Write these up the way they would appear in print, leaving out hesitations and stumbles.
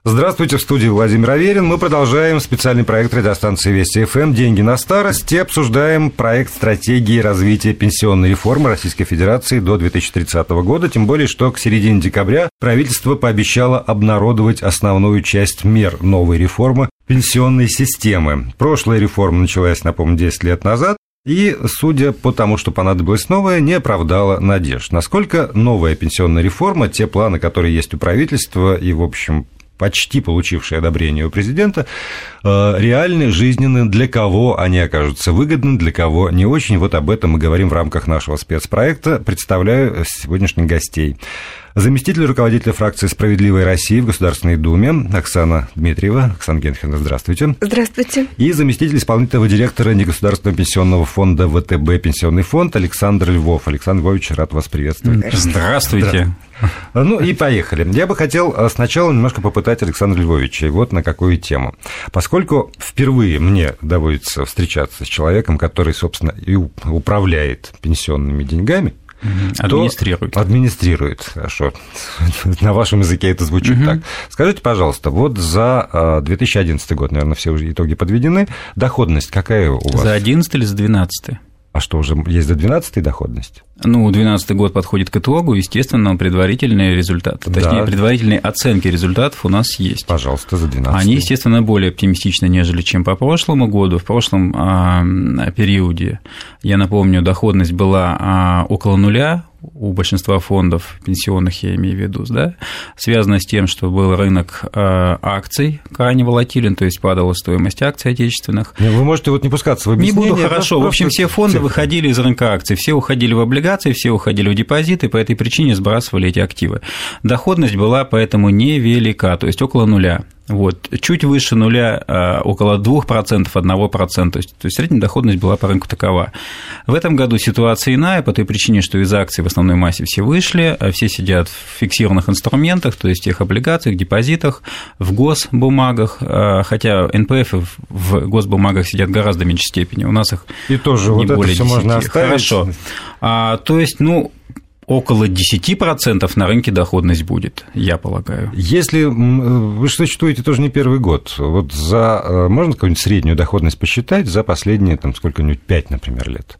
Здравствуйте, в студии Владимир Аверин. Мы продолжаем специальный проект радиостанции Вести ФМ «Деньги на старость» и обсуждаем проект стратегии развития пенсионной реформы Российской Федерации до 2030 года, тем более, что к середине декабря правительство пообещало обнародовать основную часть мер новой реформы пенсионной системы. Прошлая реформа началась, напомню, 10 лет назад. И, судя по тому, что понадобилось новое, не оправдала надежд. Насколько новая пенсионная реформа, те планы, которые есть у правительства и, в общем, почти получившие одобрение у президента, реальны, жизненны, для кого они окажутся выгодны, для кого не очень. Вот об этом мы говорим в рамках нашего спецпроекта. Представляю сегодняшних гостей. Заместитель руководителя фракции «Справедливая Россия» в Государственной Думе Оксана Дмитриева. Оксана Генриховна, здравствуйте. Здравствуйте. И заместитель исполнительного директора негосударственного пенсионного фонда ВТБ «Пенсионный фонд» Александр Львов. Александр Львович, рад вас приветствовать. Здравствуйте. Ну и поехали. Я бы хотел сначала немножко попытать Александра Львовича. И вот на какую тему. Поскольку впервые мне доводится встречаться с человеком, который, собственно, и управляет пенсионными деньгами, Администрирует, хорошо. На вашем языке это звучит так. Скажите, пожалуйста, вот за 2011 год, наверное, все уже итоги подведены. Доходность какая у вас? За 11 или за 12? А что, уже есть за 12-й доходность? Ну, 12-й год подходит к итогу, естественно, предварительные результаты, точнее, предварительные оценки результатов у нас есть. Пожалуйста, за 12-й. Они, естественно, более оптимистичны, нежели чем по прошлому году. В прошлом периоде, я напомню, доходность была около нуля у большинства фондов пенсионных, я имею в виду, да, связано с тем, что был рынок акций крайне волатилен, то есть падала стоимость акций отечественных. Вы можете вот не пускаться в объяснение. Не буду, хорошо. В общем, все фонды выходили из рынка акций, все уходили в облигации, все уходили в депозиты, по этой причине сбрасывали эти активы. Доходность была поэтому невелика, то есть около нуля. Вот, чуть выше нуля, около 2%, 1%, то есть средняя доходность была по рынку такова. В этом году ситуация иная, по той причине, что из акций в основной массе все вышли, все сидят в фиксированных инструментах, то есть в тех облигациях, депозитах, в госбумагах, хотя НПФ в госбумагах сидят в гораздо меньшей степени, у нас их и тоже не вот более это 10. Можно оставить. Хорошо. То есть, около 10% на рынке доходность будет, я полагаю. Если вы существуете тоже не первый год, вот можно какую-нибудь среднюю доходность посчитать за последние, сколько-нибудь 5, например, лет?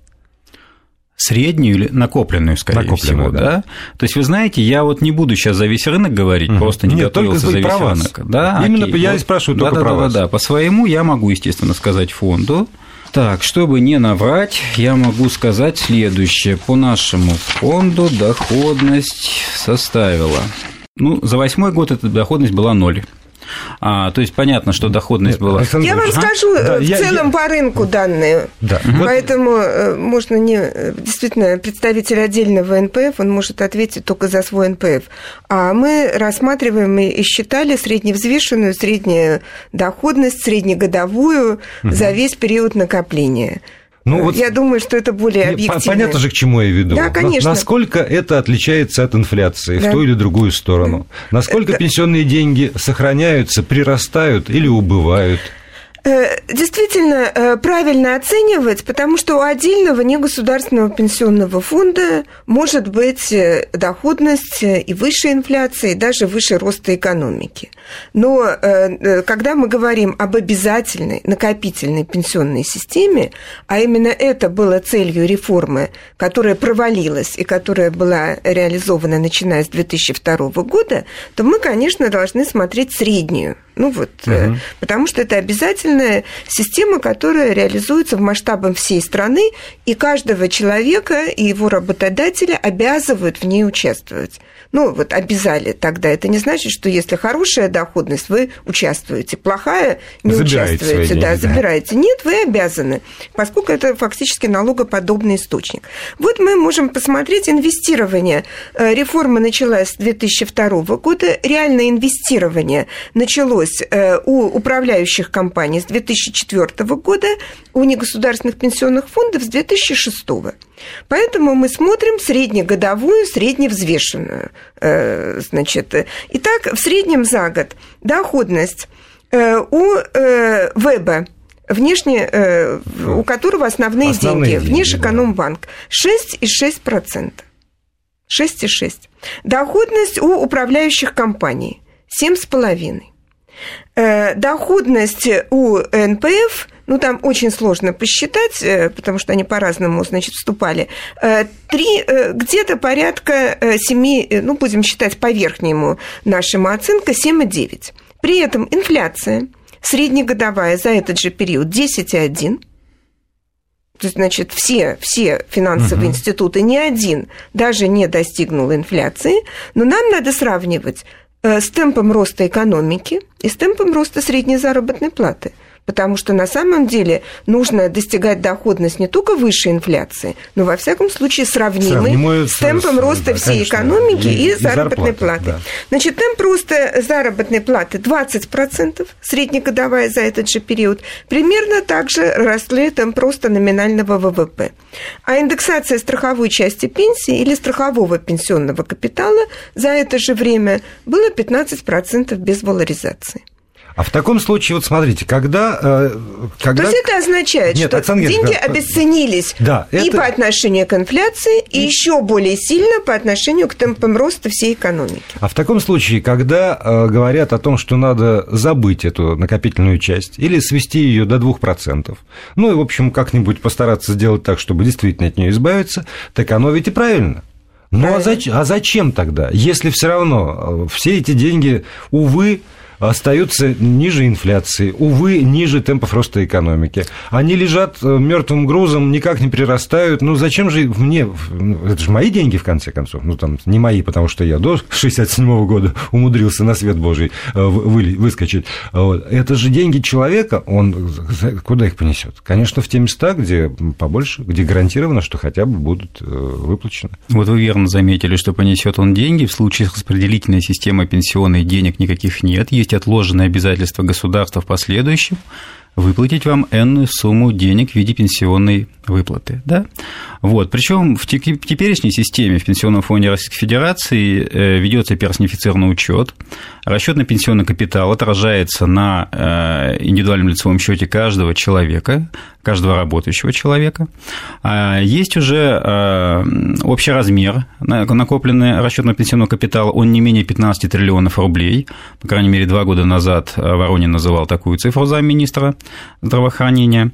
Среднюю или накопленную, скорее всего, да? То есть, вы знаете, я вот не буду сейчас за весь рынок говорить, просто не готовился за весь рынок. Да, именно я и спрашиваю только про вас. Да, по своему я могу, естественно, сказать фонду. Так, чтобы не наврать, я могу сказать следующее. По нашему фонду доходность составила. За 8-й год эта доходность была 0. То есть понятно, что доходность была. Я вам скажу в целом по рынку данные. Да. Поэтому можно действительно представитель отдельного НПФ, он может ответить только за свой НПФ. А мы рассматриваем и считали средневзвешенную, среднюю доходность, среднегодовую за весь период накопления. Я думаю, что это более объективно. Понятно же, к чему я веду. Да, конечно. Насколько это отличается от инфляции в ту или другую сторону? Насколько пенсионные деньги сохраняются, прирастают или убывают? Действительно, правильно оценивать, потому что у отдельного негосударственного пенсионного фонда может быть доходность и выше инфляции, и даже выше роста экономики. Но когда мы говорим об обязательной накопительной пенсионной системе, а именно это было целью реформы, которая провалилась и которая была реализована начиная с 2002 года, то мы, конечно, должны смотреть среднюю. Потому что это обязательная система, которая реализуется в масштабах всей страны, и каждого человека и его работодателя обязывают в ней участвовать. Обязали тогда. Это не значит, что если хорошая доходность, вы участвуете, плохая не участвуете. Забираете. Нет, вы обязаны, поскольку это фактически налогоподобный источник. Вот мы можем посмотреть инвестирование. Реформа началась с 2002 года, реальное инвестирование началось у управляющих компаний с 2004 года, у негосударственных пенсионных фондов с 2006. Поэтому мы смотрим среднегодовую, средневзвешенную. Итак, в среднем за год доходность у ВЭБа, у которого основные деньги, Внешэкономбанк, 6,6%. 6,6%. Доходность у управляющих компаний 7,5%. Доходность у НПФ, ну, там очень сложно посчитать, потому что они по-разному, значит, вступали, где-то порядка 7, ну, будем считать по верхнему нашему оценка, 7,9. При этом инфляция среднегодовая за этот же период 10,1. То есть, значит, все финансовые институты, ни один даже не достигнул инфляции, но нам надо сравнивать с темпом роста экономики и с темпом роста средней заработной платы. Потому что на самом деле нужно достигать доходность не только выше инфляции, но, во всяком случае, сравнимой с темпом роста всей экономики и заработной платы. Да. Значит, темп роста заработной платы 20%, среднегодовая за этот же период, примерно так же росли темп роста номинального ВВП. А индексация страховой части пенсии или страхового пенсионного капитала за это же время было 15% без валоризации. А в таком случае, вот смотрите, когда... То есть это означает, что деньги обесценились и по отношению к инфляции, и еще более сильно по отношению к темпам роста всей экономики. А в таком случае, когда говорят о том, что надо забыть эту накопительную часть или свести ее до 2%, ну и, в общем, как-нибудь постараться сделать так, чтобы действительно от нее избавиться, так оно ведь и правильно. Ну а зачем тогда, если все равно все эти деньги, увы, остаются ниже инфляции, увы, ниже темпов роста экономики. Они лежат мертвым грузом, никак не прирастают. Ну, зачем же мне... Это же мои деньги, в конце концов. Ну, там, не мои, потому что я до 1967 года умудрился на свет Божий выскочить. Вот. Это же деньги человека, он куда их понесет? Конечно, в те места, где побольше, где гарантировано, что хотя бы будут выплачены. Вот вы верно заметили, что понесет он деньги. В случае с распределительной системой пенсионной денег никаких нет. Есть отложенные обязательства государства в последующем выплатить вам энную сумму денег в виде пенсионной выплаты. Да? Вот. Причем в теперешней системе в Пенсионном фонде Российской Федерации ведется персонифицированный учет. Расчет на пенсионный капитал отражается на индивидуальном лицевом счете каждого человека, каждого работающего человека. Есть уже общий размер накопленный расчетного пенсионного капитала, он не менее 15 триллионов рублей. По крайней мере, 2 года назад Воронин называл такую цифру замминистра здравоохранения.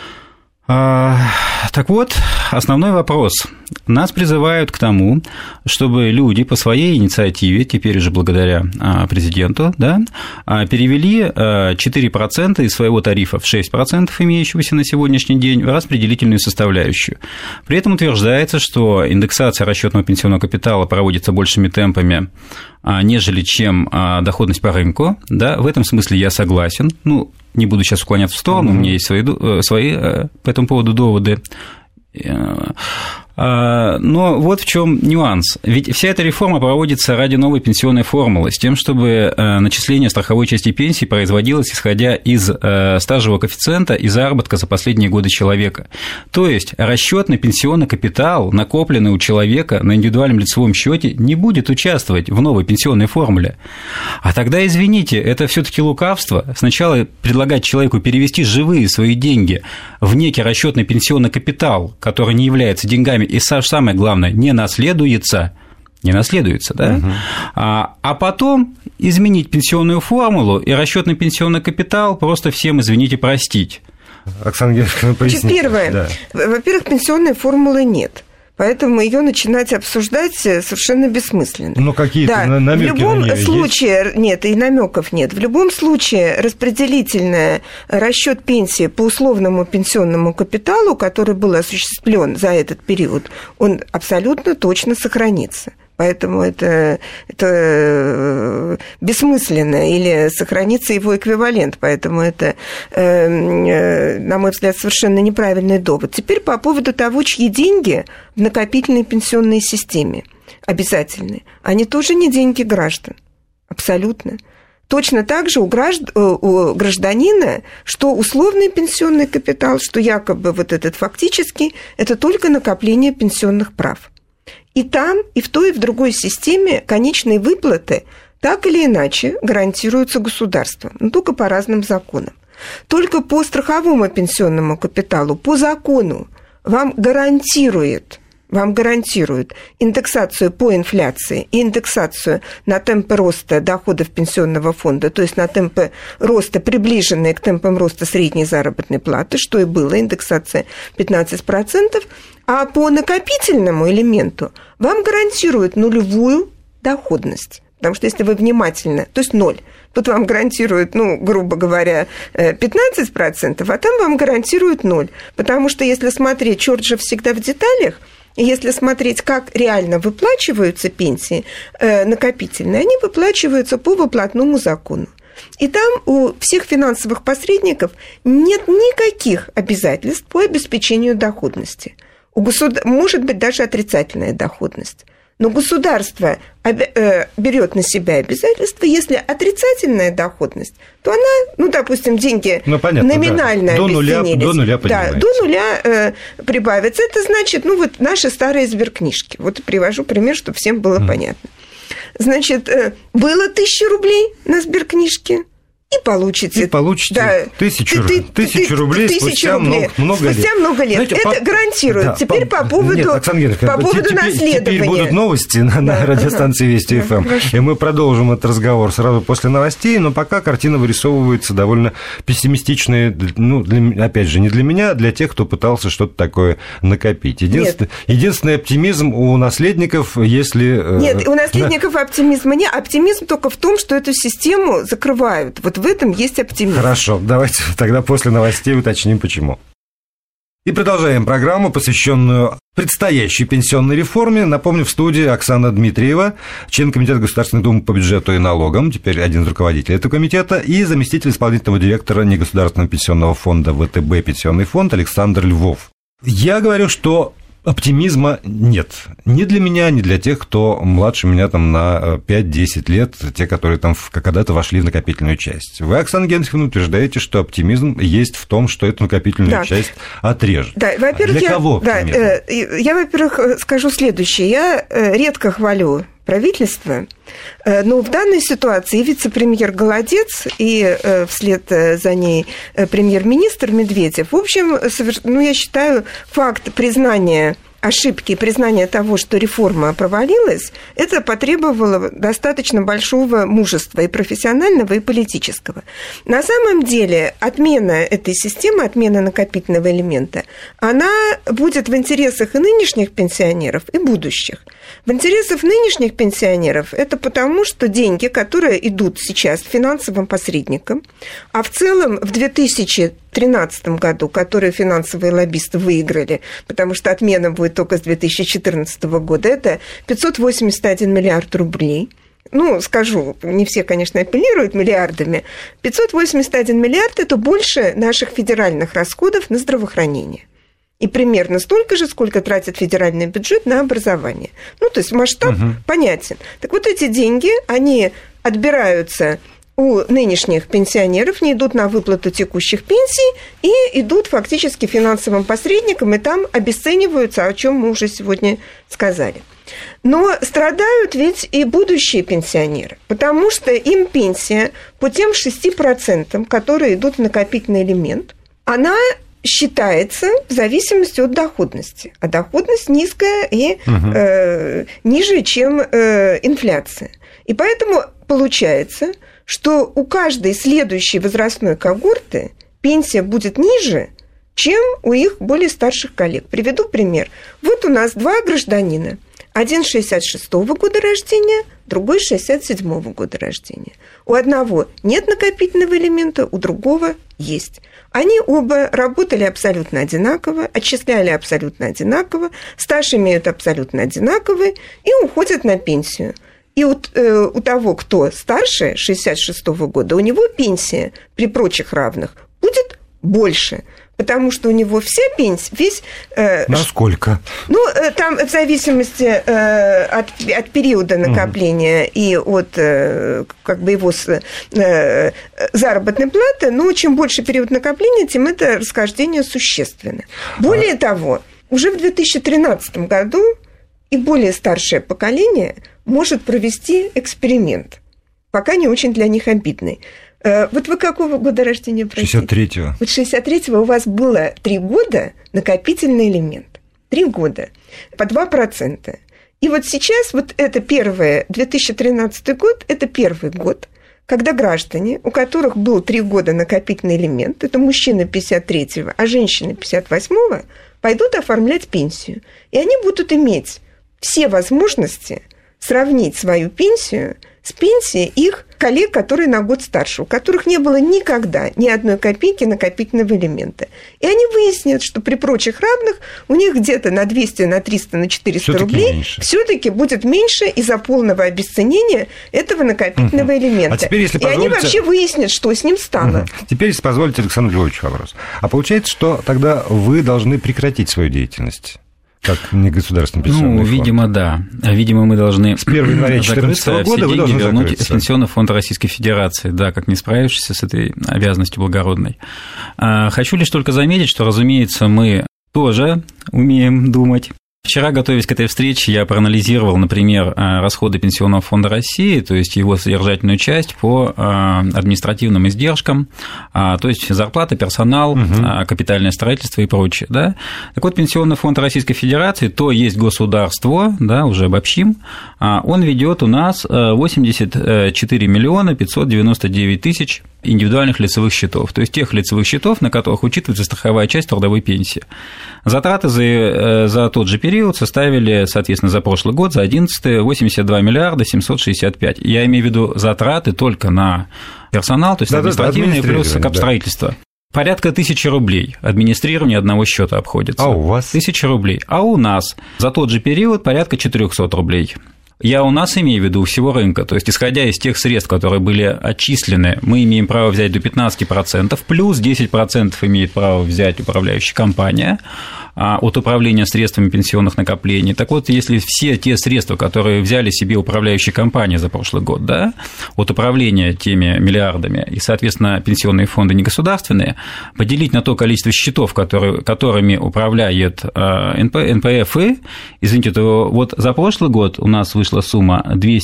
Так вот, основной вопрос. Нас призывают к тому, чтобы люди по своей инициативе, теперь уже благодаря президенту, да, перевели 4% из своего тарифа в 6%, имеющегося на сегодняшний день, в распределительную составляющую. При этом утверждается, что индексация расчетного пенсионного капитала проводится большими темпами, нежели чем доходность по рынку. Да, в этом смысле я согласен. Ну, не буду сейчас уклоняться в сторону, у меня есть свои по этому поводу доводы. Но вот в чем нюанс. Ведь вся эта реформа проводится ради новой пенсионной формулы, с тем, чтобы начисление страховой части пенсии производилось исходя из стажевого коэффициента и заработка за последние годы человека. То есть расчетный пенсионный капитал, накопленный у человека на индивидуальном лицевом счете, не будет участвовать в новой пенсионной формуле. А тогда, извините, это все-таки лукавство. Сначала предлагать человеку перевести живые свои деньги в некий расчетный пенсионный капитал, который не является деньгами, и самое главное, не наследуется, да? А потом изменить пенсионную формулу и расчетный пенсионный капитал просто всем, извините, простить. Оксана Георгиевна, поясните. Первое. Да. Во-первых, пенсионной формулы нет. Поэтому ее начинать обсуждать совершенно бессмысленно. Ну, какие-то намеки в любом на нее случае есть? Нет, и намеков нет. В любом случае распределительный расчет пенсии по условному пенсионному капиталу, который был осуществлен за этот период, он абсолютно точно сохранится. Поэтому это бессмысленно, или сохранится его эквивалент. Поэтому это, на мой взгляд, совершенно неправильный довод. Теперь по поводу того, чьи деньги в накопительной пенсионной системе обязательны. Они тоже не деньги граждан. Абсолютно. Точно так же у гражданина, что условный пенсионный капитал, что якобы вот этот фактический, это только накопление пенсионных прав. И там, и в той, и в другой системе конечные выплаты так или иначе гарантируются государством, но только по разным законам. Только по страховому пенсионному капиталу, по закону, вам гарантирует вам гарантируют индексацию по инфляции и индексацию на темпы роста доходов пенсионного фонда, то есть на темпы роста, приближенные к темпам роста средней заработной платы, что и было, индексация 15%, а по накопительному элементу вам гарантируют нулевую доходность. Потому что если вы внимательно, то есть 0, тут вам гарантируют, грубо говоря, 15%, а там вам гарантируют 0. Потому что если смотреть, черт же всегда в деталях, и если смотреть, как реально выплачиваются пенсии накопительные, они выплачиваются по выплатному закону. И там у всех финансовых посредников нет никаких обязательств по обеспечению доходности. Может быть даже отрицательная доходность. Но государство берет на себя обязательства, если отрицательная доходность, то она, допустим, деньги номинально обесценились. До нуля поднимается. Да, до нуля прибавится. Это значит, наши старые сберкнижки. Вот привожу пример, чтобы всем было понятно. Значит, было 1000 рублей на сберкнижке, и получите 1000 рублей спустя много лет. Знаете, это гарантирует. Да, теперь по поводу наследования. Теперь будут новости на радиостанции Вести ФМ. И мы продолжим этот разговор сразу после новостей, но пока картина вырисовывается довольно пессимистичная, опять же, не для меня, а для тех, кто пытался что-то такое накопить. Единственный оптимизм у наследников, если... Нет, у наследников оптимизма нет. Оптимизм только в том, что эту систему закрывают. Вот в этом есть оптимизм. Хорошо, давайте тогда после новостей уточним, почему. И продолжаем программу, посвященную предстоящей пенсионной реформе. Напомню, в студии Оксана Дмитриева, член Комитета Государственной Думы по бюджету и налогам, теперь один из руководителей этого комитета, и заместитель исполнительного директора негосударственного пенсионного фонда ВТБ «Пенсионный фонд» Александр Львов. Я говорю, что оптимизма нет. Ни для меня, ни для тех, кто младше меня на 5-10 лет, те, которые когда-то вошли в накопительную часть. Вы, Оксана Генриховна, утверждаете, что оптимизм есть в том, что эту накопительную часть отрежет. Да, во-первых, для кого оптимизм? Я, во-первых, скажу следующее. Я редко хвалю правительство, но в данной ситуации вице-премьер Голодец и вслед за ней премьер-министр Медведев, в общем, я считаю, факт признания ошибки, признание того, что реформа провалилась, это потребовало достаточно большого мужества и профессионального, и политического. На самом деле отмена этой системы, отмена накопительного элемента, она будет в интересах и нынешних пенсионеров, и будущих. В интересах нынешних пенсионеров это потому, что деньги, которые идут сейчас финансовым посредникам, а в целом в 2013 году, которые финансовые лоббисты выиграли, потому что отмена будет только с 2014 года, это 581 миллиард рублей. Скажу, не все, конечно, апеллируют миллиардами. 581 миллиард – это больше наших федеральных расходов на здравоохранение. И примерно столько же, сколько тратит федеральный бюджет на образование. То есть масштаб понятен. Так вот, эти деньги, они отбираются у нынешних пенсионеров, не идут на выплату текущих пенсий и идут фактически финансовым посредникам, и там обесцениваются, о чем мы уже сегодня сказали. Но страдают ведь и будущие пенсионеры, потому что им пенсия по тем 6%, которые идут в накопительный элемент, она считается в зависимости от доходности. А доходность низкая и ниже, чем инфляция. И поэтому получается, что у каждой следующей возрастной когорты пенсия будет ниже, чем у их более старших коллег. Приведу пример. Вот у нас два гражданина. Один 66-го года рождения, другой 67-го года рождения. У одного нет накопительного элемента, у другого есть. Они оба работали абсолютно одинаково, отчисляли абсолютно одинаково, стаж имеют абсолютно одинаковый и уходят на пенсию. И у того, кто старше 66-го года, у него пенсия при прочих равных будет больше. Потому что у него вся пенсия, Насколько? Там в зависимости от периода накопления и от его заработной платы, чем больше период накопления, тем это расхождение существенно. Более того, уже в 2013 году и более старшее поколение может провести эксперимент, пока не очень для них обидный. Вот вы какого года рождения, простите? 63-го. Вот 63-го у вас было 3 года накопительный элемент. 3 года по 2%. И вот сейчас вот это 2013 год, это первый год, когда граждане, у которых был 3 года накопительный элемент, это мужчины 53-го, а женщины 58-го, пойдут оформлять пенсию. И они будут иметь все возможности сравнить свою пенсию с пенсией их коллег, которые на год старше, у которых не было никогда ни одной копейки накопительного элемента. И они выяснят, что при прочих равных у них где-то на 200, на 300, на 400 рублей все-таки будет меньше из-за полного обесценения этого накопительного элемента. А теперь, если и они вообще выяснят, что с ним стало. Теперь, если позволите, Александр Львович, вопрос. А получается, что тогда вы должны прекратить свою деятельность? Как негосударственный пенсионный фонд? Видимо, да. Видимо, мы должны с 1 января 2014 года все деньги вернуть в Пенсионный фонд Российской Федерации, да, как не справившись с этой обязанностью благородной. Хочу лишь только заметить, что, разумеется, мы тоже умеем думать. Вчера, готовясь к этой встрече, я проанализировал, например, расходы Пенсионного фонда России, то есть его содержательную часть по административным издержкам, то есть зарплата, персонал, капитальное строительство и прочее. Да? Так вот, Пенсионный фонд Российской Федерации, то есть государство, да, уже обобщим, он ведет у нас 84 миллиона 599 тысяч индивидуальных лицевых счетов, то есть тех лицевых счетов, на которых учитывается страховая часть трудовой пенсии. Затраты за тот же период составили, соответственно, за прошлый год, за 2011, 82 миллиарда 765. Я имею в виду затраты только на персонал, то есть административные плюс капстроительство. Да. Порядка 1000 рублей администрирование одного счета обходится. А у вас? 1000 рублей. А у нас за тот же период порядка 400 рублей. Я у нас имею в виду у всего рынка, то есть, исходя из тех средств, которые были отчислены, мы имеем право взять до 15%, плюс 10% имеет право взять управляющая компания от управления средствами пенсионных накоплений. Так вот, если все те средства, которые взяли себе управляющие компании за прошлый год, да, от управления теми миллиардами, и, соответственно, пенсионные фонды негосударственные, поделить на то количество счетов, которыми управляет НПФ, извините, то вот за прошлый год у нас вышла сумма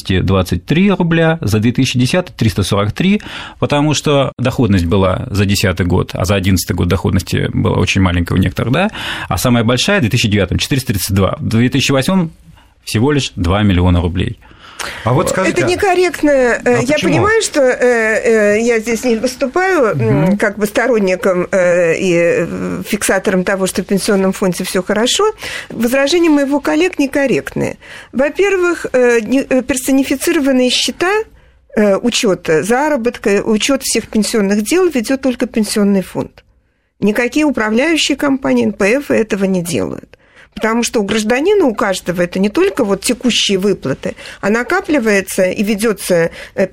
223 рубля, за 2010 – 343, потому что доходность была за 2010 год, а за 2011 год доходность была очень маленькая у некоторых, да, а самая большая в 2009 – 432, в 2008 всего лишь 2 миллиона рублей. А вот скажите, это некорректно. Я понимаю, что я здесь не выступаю как бы сторонником и фиксатором того, что в пенсионном фонде все хорошо. Возражения моего коллег некорректные. Во-первых, персонифицированные счета учета заработка, учет всех пенсионных дел ведет только пенсионный фонд. Никакие управляющие компании, НПФ этого не делают. Потому что у гражданина, у каждого, это не только вот текущие выплаты, а накапливается и ведется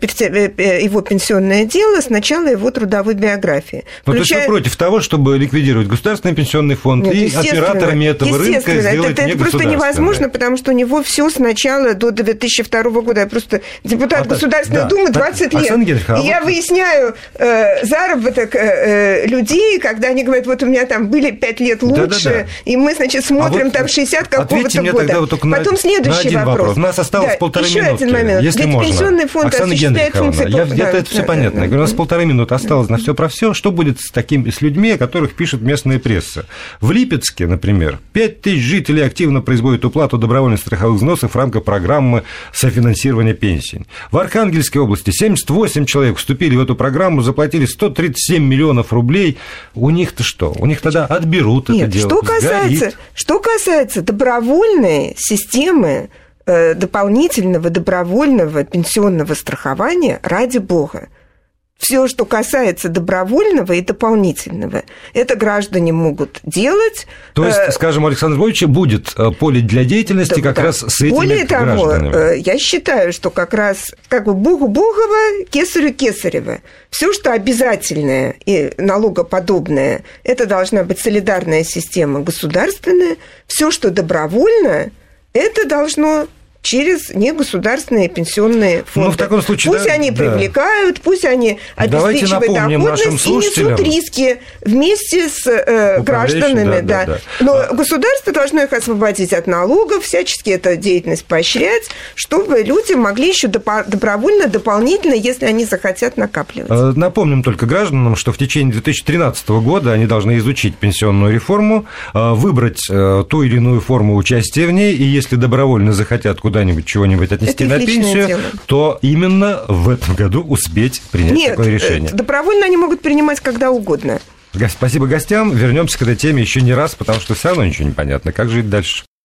его пенсионное дело с начала его трудовой биографии. То есть вы против того, чтобы ликвидировать государственный пенсионный фонд и операторами этого рынка сделать это просто невозможно, потому что у него все с начала до 2002 года. Я просто депутат Государственной Думы 20 лет. И я выясняю заработок людей, когда они говорят, вот у меня там были 5 лет лучше, и мы, значит, смотрим там 60 какого-то года. Потом следующий вопрос. У нас осталось полторы минуты. Еще один момент. Если ведь можно. пенсионный фонд осуществляет функции... Это все понятно. У нас полторы минуты осталось на все про все. Что будет с людьми, о которых пишет местная пресса? В Липецке, например, 5000 жителей активно производят уплату добровольных страховых взносов в рамках программы софинансирования пенсий. В Архангельской области 78 человек вступили в эту программу, заплатили 137 миллионов рублей. У них-то что? У них тогда отберут это дело. Что касается добровольной системы дополнительного добровольного пенсионного страхования, ради бога, все, что касается добровольного и дополнительного, это граждане могут делать. То есть, скажем, у Александра Львовича будет поле для деятельности как раз с этими гражданами. Более того, я считаю, что как раз как бы Богу Богова, Кесарю Кесарева. Все, что обязательное и налогоподобное, это должна быть солидарная система государственная. Все, что добровольно, это должно через негосударственные пенсионные фонды. Ну, в таком случае, пусть они привлекают, пусть они обеспечивают доходность и несут риски вместе с гражданами. Да. Но государство должно их освободить от налогов, всячески эту деятельность поощрять, чтобы люди могли еще добровольно, дополнительно, если они захотят, накапливать. Напомним только гражданам, что в течение 2013 года они должны изучить пенсионную реформу, выбрать ту или иную форму участия в ней, и если добровольно захотят куда-нибудь чего-нибудь отнести на пенсию, то именно в этом году успеть принять такое решение. Нет, добровольно они могут принимать когда угодно. Спасибо гостям. Вернемся к этой теме еще не раз, потому что все равно ничего не понятно. Как жить дальше?